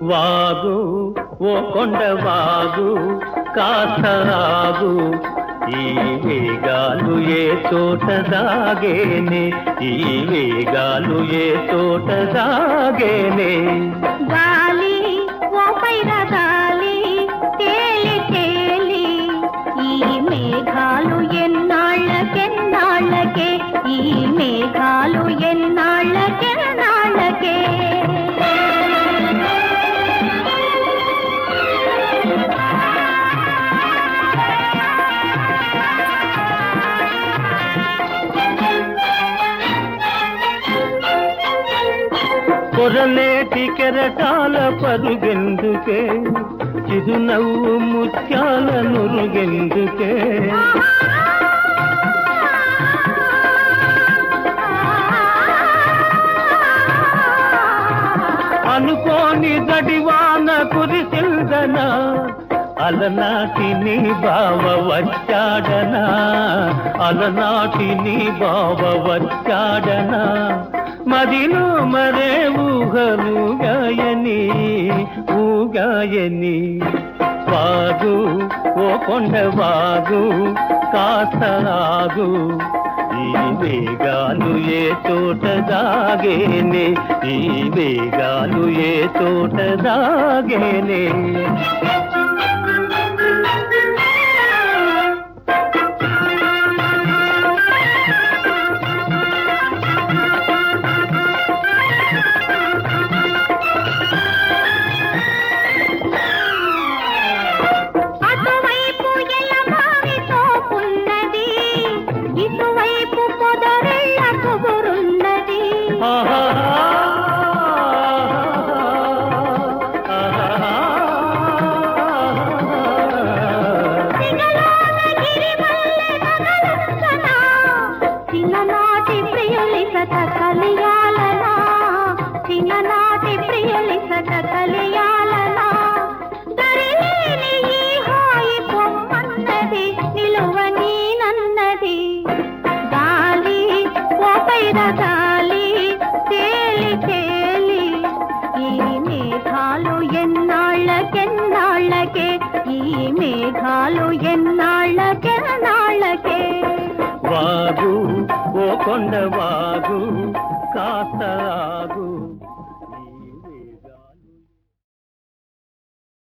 వాగు ఓ కొండ వాగు కాస్త ఆగు, ఈ వేగాలు ఏ చోట దాగేనే, ఈ వేగాలు ఏ చోట దాగేనే. గాలి ఓ పైన గాలి తేలి తేలి, ఈ మేఘాలు ఎన్నాళ్ళకెన్నాళ్ళకే, ఈ మేఘాలు ఎన్నాళ్ళకెన్నాళ్ళకే. కొరలేటి కెరటాల పరుగెందుకే, చిరునవ్వు ముత్యాల నురుగెందుకే. అనుకోని గడివాన కురిసిందనా, అలనాటి నీ బావ వచ్చాడనా, అలనాటి నీ బావ వచ్చాడనా. మదిలో మరే ఊహలుగాయని ఊగాయని. వాగు ఓ కొండ వాగు కాస్త ఆగు, ఈ వేగాలు ఏ చోట దాగేనే, ఈ వేగాలు ఏ చోట దాగేనే. చిన్ననాటి ప్రియులిసట కలియాలనా, చిన్ననాటి ప్రియులిసట కలియాలనా. దరిలేని ఈ హాయి పొమ్మన్నది, నిలువని నన్నది. గాలి ఓ పైన గాలి తేలి తేలి, ఈ మేఘాలు ఎన్నాళ్ళకెన్నాళ్ళకే, ఈ మేఘాలు ఎన్నాళ్ళకెన్నాళ్ళకే. వాగు ఓ కొండ వాగు కాస్త ఆగు.